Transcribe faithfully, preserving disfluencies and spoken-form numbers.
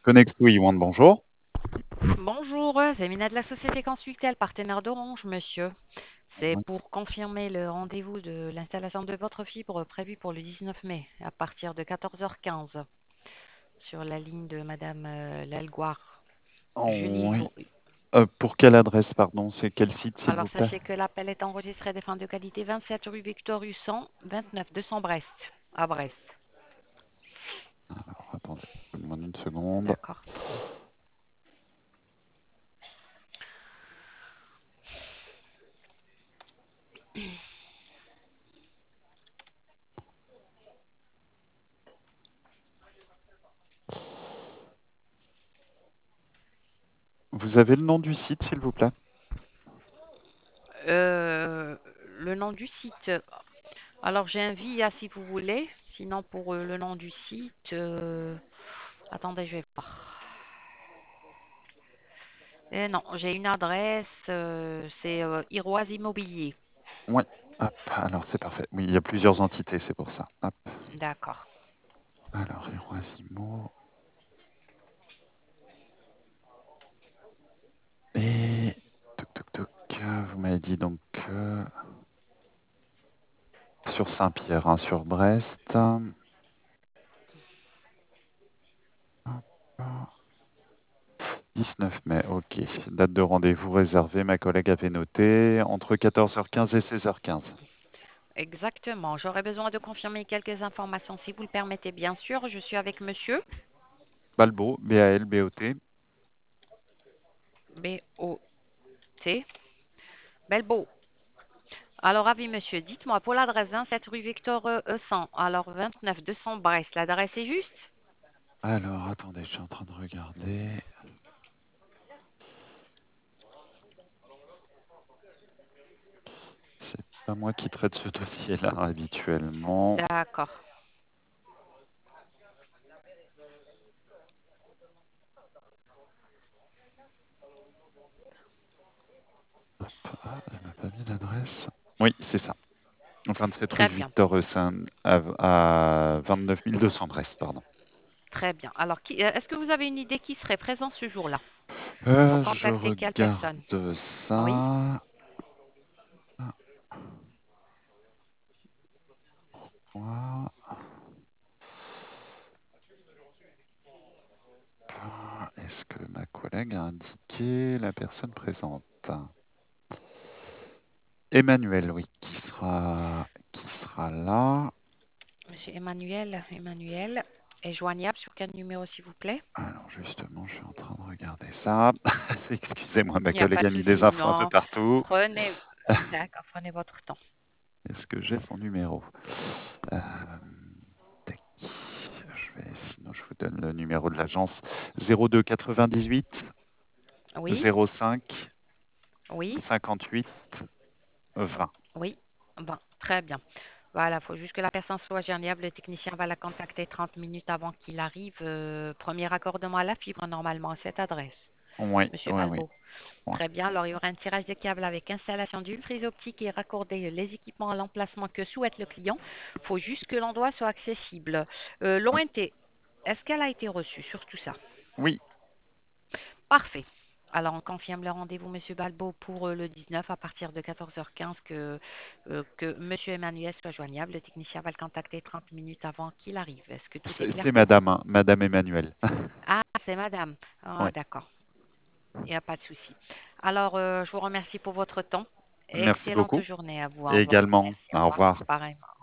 Connect We Want, bonjour. Bonjour, c'est Mina de la société Consultel, partenaire d'Orange, monsieur. C'est Oui. pour confirmer le rendez-vous de l'installation de votre fibre prévu pour le dix-neuf mai à partir de quatorze heures quinze sur la ligne de Madame euh, Lalgoire. Oh, Julie. oui. Euh, pour quelle adresse, pardon? C'est quel site, s'il vous Alors plaît? sachez que l'appel est enregistré des fins de qualité vingt-sept rue Victor Husson, vingt-neuf deux cents Brest, à Brest. Alors, attendez, je vous demande une seconde. D'accord. Vous avez le nom du site, s'il vous plaît? Euh, le nom du site. Alors j'ai un V I A si vous voulez. Sinon pour euh, le nom du site, euh, attendez, je vais voir. Eh non, j'ai une adresse, euh, c'est euh, Iroise Immobilier. Oui. Hop, alors c'est parfait. Oui, il y a plusieurs entités, c'est pour ça. Hop. D'accord. Alors, Hiroisimo. Et. Toc, toc, toc. Vous m'avez dit donc euh, sur Saint-Pierre, hein, sur Brest. Hop. dix-neuf mai, ok. Date de rendez-vous réservée, ma collègue avait noté entre quatorze heures quinze et seize heures quinze. Exactement. J'aurais besoin de confirmer quelques informations si vous le permettez, bien sûr. Je suis avec monsieur Balbo, B A L B O T. B O T. Belbeau. Alors, avis monsieur, dites-moi pour l'adresse vingt-sept rue Victor euh, cent, alors vingt-neuf deux cents Brest, l'adresse est juste? Alors, attendez, je suis en train de regarder. C'est pas moi qui traite ce dossier-là habituellement. D'accord. Hop, ah, elle m'a pas mis l'adresse. Oui, c'est ça. vingt-sept rue Très bien. Victor Husson à, à vingt-neuf mille deux cents Brest, pardon. Très bien. Alors, qui- euh, est-ce que vous avez une idée qui serait présent ce jour-là pour Euh, je contacter quelle personne? regarde Oui. ça. Ah, pourquoi pas Est-ce que ma collègue a indiqué la personne présente? Emmanuel, oui, qui sera, qui sera là. Monsieur Emmanuel, Emmanuel est joignable sur quel numéro, s'il vous plaît? Alors justement, je suis en train de regarder ça. Excusez-moi, Il ma n'y a pas collègue de a mis des souci, infos un peu non. partout. Prenez, d'accord, prenez votre temps. Est-ce que j'ai son numéro? Euh, tac. Je vais, sinon, je vous donne le numéro de l'agence zéro deux quatre-vingt-dix-huit Oui, zéro cinq oui, cinquante-huit vingt. oui. Bon, très bien. Voilà, il faut juste que la personne soit joignable. Le technicien va la contacter trente minutes avant qu'il arrive. Euh, premier raccordement à la fibre, normalement, à cette adresse. Oui, Monsieur oui, oui. Balbo. Ouais. Très bien. Alors, il y aura un tirage de câble avec installation d'une prise optique et raccorder les équipements à l'emplacement que souhaite le client. Il faut juste que l'endroit soit accessible. Euh, Oui, L'O N T, est-ce qu'elle a été reçue sur tout ça? oui. Parfait. Alors, on confirme le rendez-vous, Monsieur Balbo, pour euh, le dix-neuf à partir de quatorze heures quinze que, euh, que Monsieur Emmanuel soit joignable. Le technicien va le contacter trente minutes avant qu'il arrive. Est-ce que tout est C'est clair c'est pour vous? madame, hein, madame Emmanuel. Ah, c'est Madame. Ah, Ouais. d'accord. Il n'y a pas de souci. Alors, euh, je vous remercie pour votre temps. Merci Excellente beaucoup. journée à vous. Au Et revoir. également, Merci. Au au revoir. revoir. Pareillement.